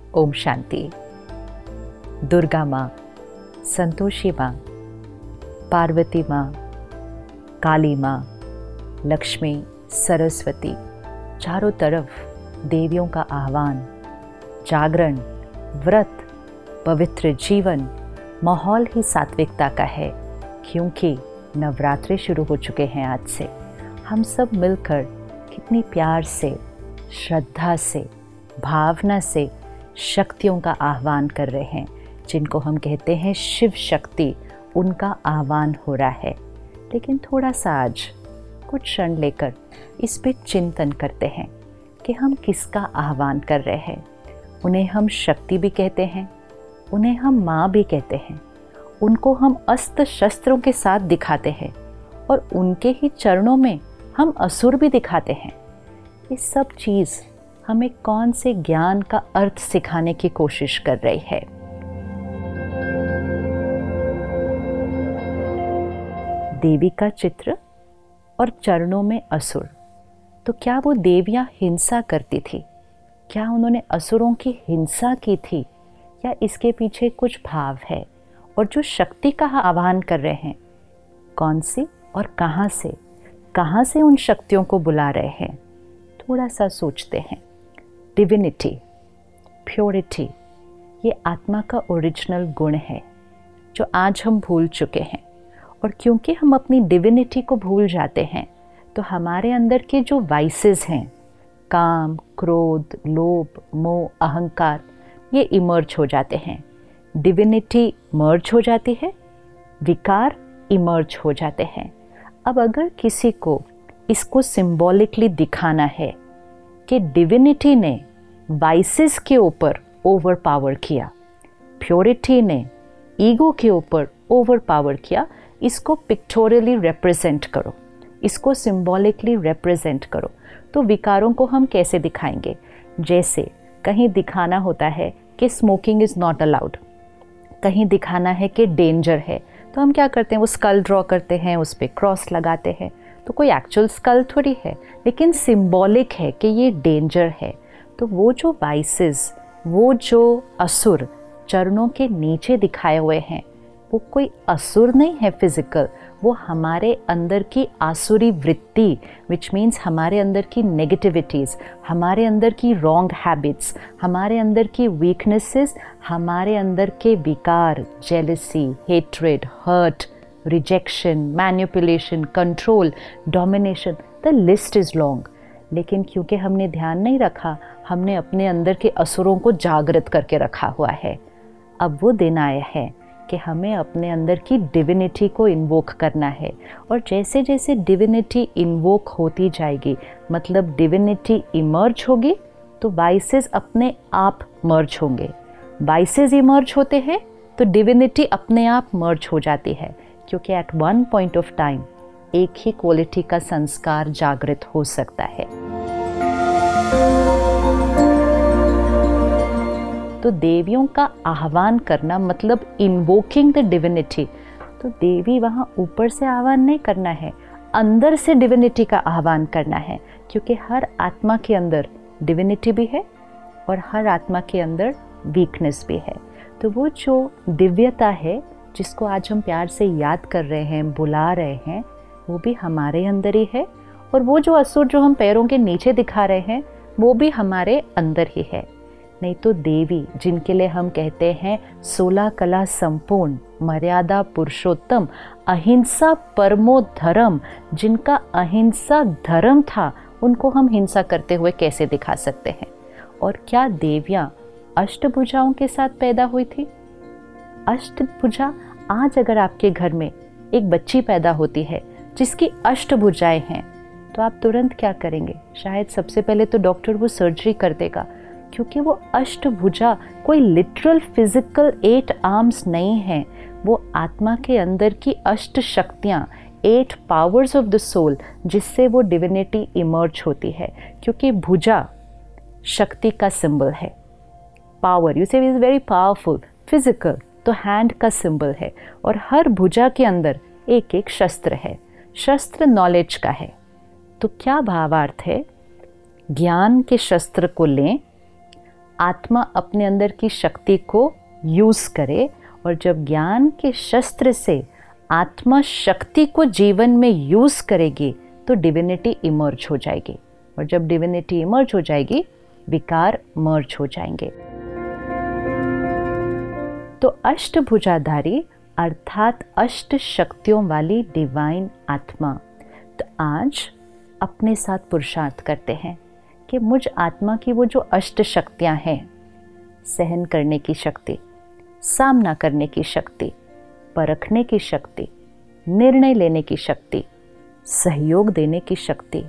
ओम शांति। दुर्गा माँ, संतोषी माँ, पार्वती माँ, काली माँ, लक्ष्मी, सरस्वती, चारों तरफ देवियों का आह्वान, जागरण, व्रत, पवित्र जीवन, माहौल ही सात्विकता का है। क्योंकि नवरात्रि शुरू हो चुके हैं आज से। हम सब मिलकर कितनी प्यार से, श्रद्धा से, भावना से शक्तियों का आह्वान कर रहे हैं, जिनको हम कहते हैं शिव शक्ति। उनका आह्वान हो रहा है। लेकिन थोड़ा सा आज कुछ क्षण लेकर इस पे चिंतन करते हैं कि हम किसका आह्वान कर रहे हैं। उन्हें हम शक्ति भी कहते हैं, उन्हें हम माँ भी कहते हैं, उनको हम अस्त्र शस्त्रों के साथ दिखाते हैं और उनके ही चरणों में हम असुर भी दिखाते हैं। ये सब चीज़ हमें कौन से ज्ञान का अर्थ सिखाने की कोशिश कर रही है। देवी का चित्र और चरणों में असुर। तो क्या वो देवियां हिंसा करती थी? क्या उन्होंने असुरों की हिंसा की थी, या इसके पीछे कुछ भाव है? और जो शक्ति का आह्वान कर रहे हैं, कौन सी और कहाँ से उन शक्तियों को बुला रहे हैं? थोड़ा सा सोचते हैं। डिविनिटी, प्योरिटी, ये आत्मा का ओरिजिनल गुण है जो आज हम भूल चुके हैं। और क्योंकि हम अपनी डिविनिटी को भूल जाते हैं, तो हमारे अंदर के जो वाइसेस हैं, काम, क्रोध, लोभ, मोह, अहंकार, ये इमर्ज हो जाते हैं। डिविनिटी मर्ज हो जाती है, विकार इमर्ज हो जाते हैं। अब अगर किसी को इसको सिंबॉलिकली दिखाना है कि डिविनिटी ने वाइसेस के ऊपर ओवर पावर किया, प्योरिटी ने ईगो के ऊपर ओवर पावर किया, इसको पिक्टोरियली रिप्रेजेंट करो, इसको सिंबॉलिकली रिप्रेजेंट करो। तो विकारों को हम कैसे दिखाएंगे? जैसे कहीं दिखाना होता है कि स्मोकिंग इज़ नॉट अलाउड, कहीं दिखाना है कि डेंजर है, तो हम क्या करते हैं? वो स्कल ड्रॉ करते हैं, उस पर क्रॉस लगाते हैं। तो कोई एक्चुअल स्कल थोड़ी है, लेकिन सिंबॉलिक है कि ये डेंजर है। तो वो जो वाइसेस, वो जो असुर चरणों के नीचे दिखाए हुए हैं, वो कोई असुर नहीं है फिजिकल, वो हमारे अंदर की आसुरी वृत्ति, विच मीन्स हमारे अंदर की नेगेटिविटीज़, हमारे अंदर की रॉन्ग हैबिट्स, हमारे अंदर की वीकनेसेस, हमारे अंदर के विकार, jealousy, hatred, hurt, rejection, manipulation, control, domination, the list is long. लेकिन क्योंकि हमने ध्यान नहीं रखा, हमने अपने अंदर के असुरों को जागृत करके रखा हुआ है। अब वो दिन आया है कि हमें अपने अंदर की डिविनिटी को इन्वोक करना है। और जैसे जैसे डिविनिटी इन्वोक होती जाएगी, मतलब डिविनिटी इमर्ज होगी, तो वाइसेस अपने आप मर्ज होंगे। वाइसेस इमर्ज होते हैं तो डिविनिटी अपने आप मर्ज हो जाती है, क्योंकि at one point of time एक ही क्वालिटी का संस्कार जागृत हो सकता है। तो देवियों का आह्वान करना मतलब इन्वोकिंग द डिविनिटी। तो देवी वहाँ ऊपर से आह्वान नहीं करना है, अंदर से डिविनिटी का आह्वान करना है, क्योंकि हर आत्मा के अंदर डिविनिटी भी है और हर आत्मा के अंदर वीकनेस भी है। तो वो जो दिव्यता है, जिसको आज हम प्यार से याद कर रहे हैं, बुला रहे हैं, वो भी हमारे अंदर ही है। और वो जो असुर जो हम पैरों के नीचे दिखा रहे हैं, वो भी हमारे अंदर ही है। नहीं तो देवी, जिनके लिए हम कहते हैं 16 कला संपूर्ण, मर्यादा पुरुषोत्तम, अहिंसा परमो धर्म, जिनका अहिंसा धर्म था, उनको हम हिंसा करते हुए कैसे दिखा सकते हैं? और क्या देवियाँ अष्टभुजाओं के साथ पैदा हुई थी? अष्टभुजा, आज अगर आपके घर में एक बच्ची पैदा होती है जिसकी अष्टभुजाएं हैं, तो आप तुरंत क्या करेंगे? शायद सबसे पहले तो डॉक्टर वो सर्जरी कर देगा, क्योंकि वो अष्टभुजा कोई लिटरल फिजिकल 8 आर्म्स नहीं है। वो आत्मा के अंदर की अष्ट शक्तियाँ, 8 पावर्स ऑफ द सोल, जिससे वो डिविनिटी इमर्ज होती है। क्योंकि भुजा शक्ति का सिंबल है, power, you say is very powerful. Physical तो हैंड का सिंबल है, और हर भुजा के अंदर एक एक शस्त्र है। शस्त्र नॉलेज का है। तो क्या भावार्थ है? ज्ञान के शस्त्र को लें, आत्मा अपने अंदर की शक्ति को यूज़ करे, और जब ज्ञान के शस्त्र से आत्मा शक्ति को जीवन में यूज़ करेगी तो डिविनिटी इमर्ज हो जाएगी, और जब डिविनिटी इमर्ज हो जाएगी विकार मर्ज हो जाएंगे। तो अष्टभुजाधारी अर्थात अष्ट शक्तियों वाली डिवाइन आत्मा, तो आज अपने साथ पुरुषार्थ करते हैं कि मुझ आत्मा की वो जो अष्ट शक्तियाँ हैं, सहन करने की शक्ति, सामना करने की शक्ति, परखने की शक्ति, निर्णय लेने की शक्ति, सहयोग देने की शक्ति,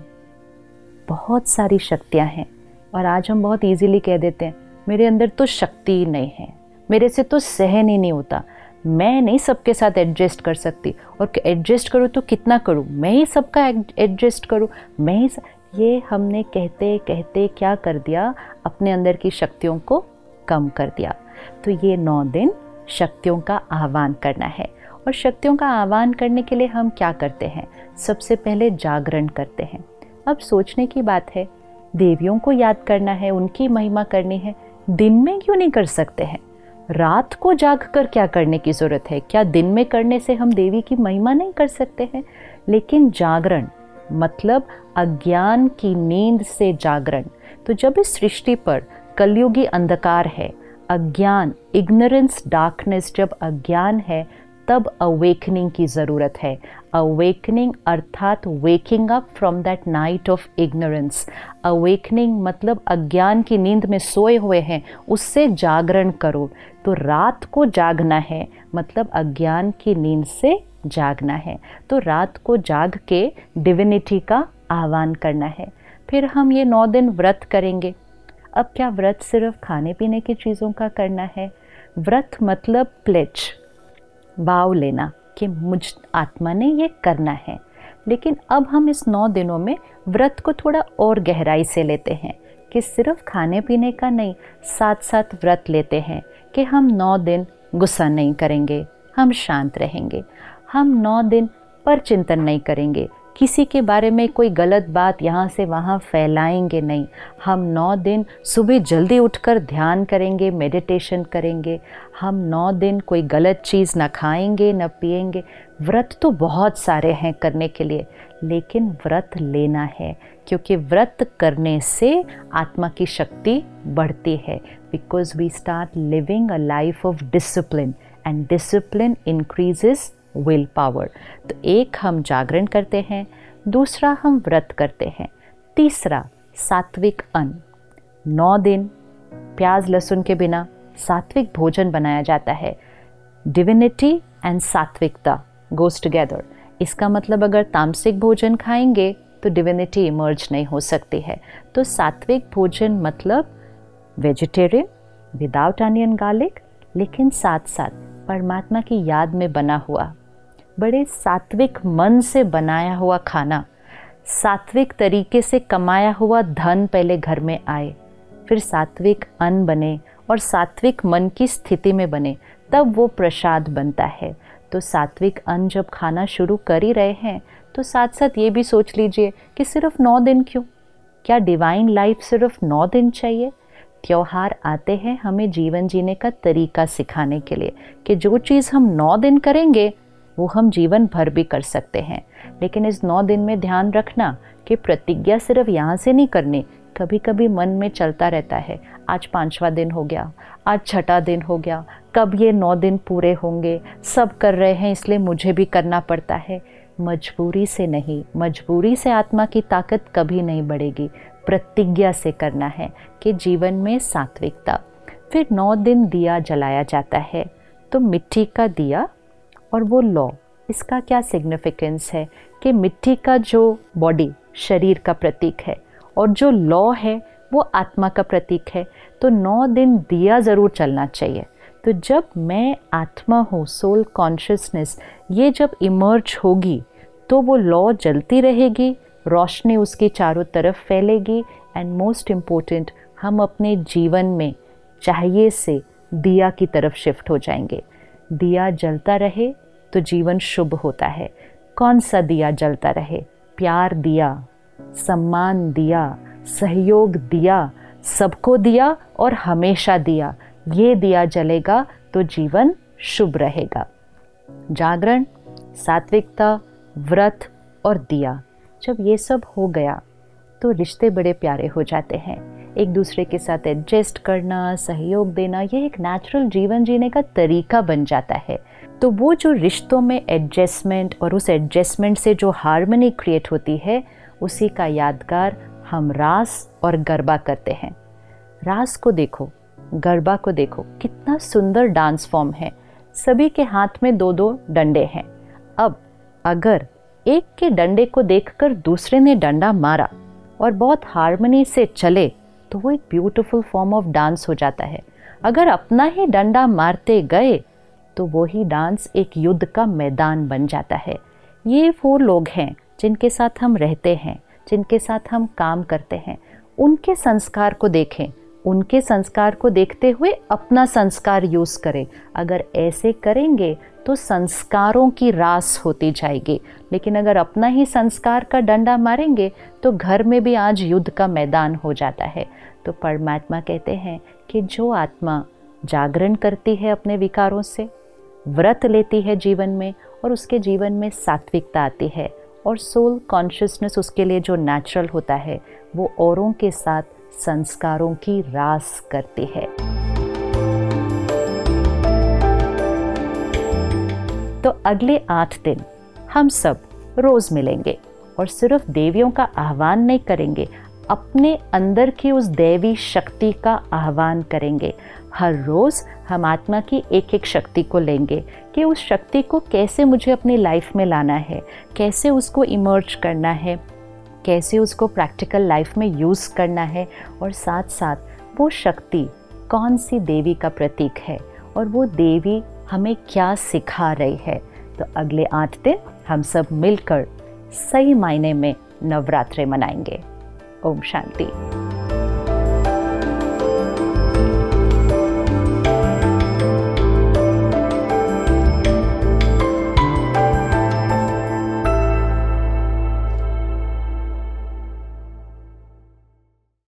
बहुत सारी शक्तियाँ हैं। और आज हम बहुत इजीली कह देते हैं मेरे अंदर तो शक्ति ही नहीं है, मेरे से तो सहन ही नहीं होता, मैं नहीं सबके साथ एडजस्ट कर सकती, और एडजस्ट करूँ तो कितना करूँ, मैं ही सबका एडजस्ट करूँ, मैं ही ये हमने कहते कहते क्या कर दिया, अपने अंदर की शक्तियों को कम कर दिया। तो ये 9 दिन शक्तियों का आह्वान करना है। और शक्तियों का आह्वान करने के लिए हम क्या करते हैं? सबसे पहले जागरण करते हैं। अब सोचने की बात है, देवियों को याद करना है, उनकी महिमा करनी है, दिन में क्यों नहीं कर सकते हैं? रात को जाग कर क्या करने की ज़रूरत है? क्या दिन में करने से हम देवी की महिमा नहीं कर सकते हैं? लेकिन जागरण मतलब अज्ञान की नींद से जागरण। तो जब इस सृष्टि पर कलयुगी अंधकार है, अज्ञान, इग्नोरेंस, डार्कनेस, जब अज्ञान है तब अवेकनिंग की ज़रूरत है। अवेकनिंग अर्थात waking up from that night of ignorance. Awakening मतलब अज्ञान की नींद में सोए हुए हैं, उससे जागरण करो। तो रात को जागना है मतलब अज्ञान की नींद से जागना है। तो रात को जाग के डिविनिटी का आह्वान करना है। फिर हम ये 9 दिन व्रत करेंगे। अब क्या व्रत सिर्फ खाने पीने की चीज़ों का करना है? व्रत मतलब प्लेज, भाव लेना कि मुझ आत्मा ने ये करना है। लेकिन अब हम इस 9 दिनों में व्रत को थोड़ा और गहराई से लेते हैं कि सिर्फ खाने पीने का नहीं, साथ साथ व्रत लेते हैं कि हम 9 दिन गुस्सा नहीं करेंगे, हम शांत रहेंगे, हम 9 दिन पर चिंतन नहीं करेंगे, किसी के बारे में कोई गलत बात यहाँ से वहाँ फैलाएंगे नहीं, हम 9 दिन सुबह जल्दी उठकर ध्यान करेंगे, मेडिटेशन करेंगे, हम 9 दिन कोई गलत चीज़ ना खाएंगे न पिएंगे। व्रत तो बहुत सारे हैं करने के लिए, लेकिन व्रत लेना है क्योंकि व्रत करने से आत्मा की शक्ति बढ़ती है। Because we start living a life of discipline and discipline increases will power. तो एक हम जागरण करते हैं, दूसरा हम व्रत करते हैं, तीसरा सात्विक अन्न। 9 दिन प्याज लहसुन के बिना सात्विक भोजन बनाया जाता है। डिविनिटी एंड सात्विकता गोज टुगेदर। इसका मतलब अगर तामसिक भोजन खाएंगे तो डिविनिटी इमर्ज नहीं हो सकती है। तो सात्विक भोजन मतलब वेजिटेरियन विदाउट अनियन गार्लिक, लेकिन साथ साथ परमात्मा की याद में बना हुआ, बड़े सात्विक मन से बनाया हुआ खाना, सात्विक तरीके से कमाया हुआ धन पहले घर में आए, फिर सात्विक अन्न बने और सात्विक मन की स्थिति में बने, तब वो प्रसाद बनता है। तो सात्विक अन्न जब खाना शुरू कर ही रहे हैं तो साथ साथ ये भी सोच लीजिए कि सिर्फ 9 दिन क्यों? क्या डिवाइन लाइफ सिर्फ 9 दिन चाहिए? त्योहार आते हैं हमें जीवन जीने का तरीका सिखाने के लिए कि जो चीज़ हम 9 दिन करेंगे वो हम जीवन भर भी कर सकते हैं। लेकिन इस 9 दिन में ध्यान रखना कि प्रतिज्ञा सिर्फ यहाँ से नहीं करनी। कभी कभी मन में चलता रहता है, आज 5वां दिन हो गया, आज 6ठा दिन हो गया, कब ये 9 दिन पूरे होंगे, सब कर रहे हैं इसलिए मुझे भी करना पड़ता है। मजबूरी से नहीं, मजबूरी से आत्मा की ताकत कभी नहीं बढ़ेगी। प्रतिज्ञा से करना है कि जीवन में सात्विकता। फिर 9 दिन दिया जलाया जाता है, तो मिट्टी का दिया और वो लौ, इसका क्या सिग्निफिकेंस है कि मिट्टी का जो बॉडी शरीर का प्रतीक है और जो लौ है वो आत्मा का प्रतीक है। तो 9 दिन दिया ज़रूर चलना चाहिए। तो जब मैं आत्मा हूँ, सोल कॉन्शियसनेस, ये जब इमर्ज होगी तो वो लौ जलती रहेगी, रोशनी उसके चारों तरफ फैलेगी। एंड मोस्ट इम्पोर्टेंट, हम अपने जीवन में चाहिए से दिया की तरफ शिफ्ट हो जाएंगे। दिया जलता रहे तो जीवन शुभ होता है। कौन सा दिया जलता रहे? प्यार दिया, सम्मान दिया, सहयोग दिया, सबको दिया और हमेशा दिया, ये दिया जलेगा तो जीवन शुभ रहेगा। जागरण, सात्विकता, व्रत और दिया, जब ये सब हो गया तो रिश्ते बड़े प्यारे हो जाते हैं। एक दूसरे के साथ एडजस्ट करना, सहयोग देना, ये एक नेचुरल जीवन जीने का तरीका बन जाता है। तो वो जो रिश्तों में एडजस्टमेंट और उस एडजस्टमेंट से जो हार्मनी क्रिएट होती है, उसी का यादगार हम रास और गरबा करते हैं। रास को देखो, गरबा को देखो, कितना सुंदर डांस फॉर्म है। सभी के हाथ में 2-2 डंडे हैं। अब अगर एक के डंडे को देखकर दूसरे ने डंडा मारा और बहुत हार्मनी से चले तो वो एक ब्यूटीफुल फॉर्म ऑफ डांस हो जाता है। अगर अपना ही डंडा मारते गए तो वो ही डांस एक युद्ध का मैदान बन जाता है। ये वो लोग हैं जिनके साथ हम रहते हैं, जिनके साथ हम काम करते हैं। उनके संस्कार को देखें, उनके संस्कार को देखते हुए अपना संस्कार यूज़ करें। अगर ऐसे करेंगे तो संस्कारों की रास होती जाएगी। लेकिन अगर अपना ही संस्कार का डंडा मारेंगे तो घर में भी आज युद्ध का मैदान हो जाता है। तो परमात्मा कहते हैं कि जो आत्मा जागरण करती है अपने विकारों से, व्रत लेती है जीवन में, और उसके जीवन में सात्विकता आती है और सोल कॉन्शियसनेस उसके लिए जो नेचुरल होता है, वो औरों के साथ संस्कारों की रास करती है। तो अगले 8 दिन हम सब रोज मिलेंगे और सिर्फ देवियों का आह्वान नहीं करेंगे, अपने अंदर की उस दैवी शक्ति का आह्वान करेंगे। हर रोज़ हम आत्मा की एक एक शक्ति को लेंगे कि उस शक्ति को कैसे मुझे अपनी लाइफ में लाना है, कैसे उसको इमर्ज करना है, कैसे उसको प्रैक्टिकल लाइफ में यूज़ करना है, और साथ साथ वो शक्ति कौन सी देवी का प्रतीक है और वो देवी हमें क्या सिखा रही है। तो अगले 8 दिन हम सब मिलकर सही मायने में नवरात्रि मनाएंगे। ओम शांति।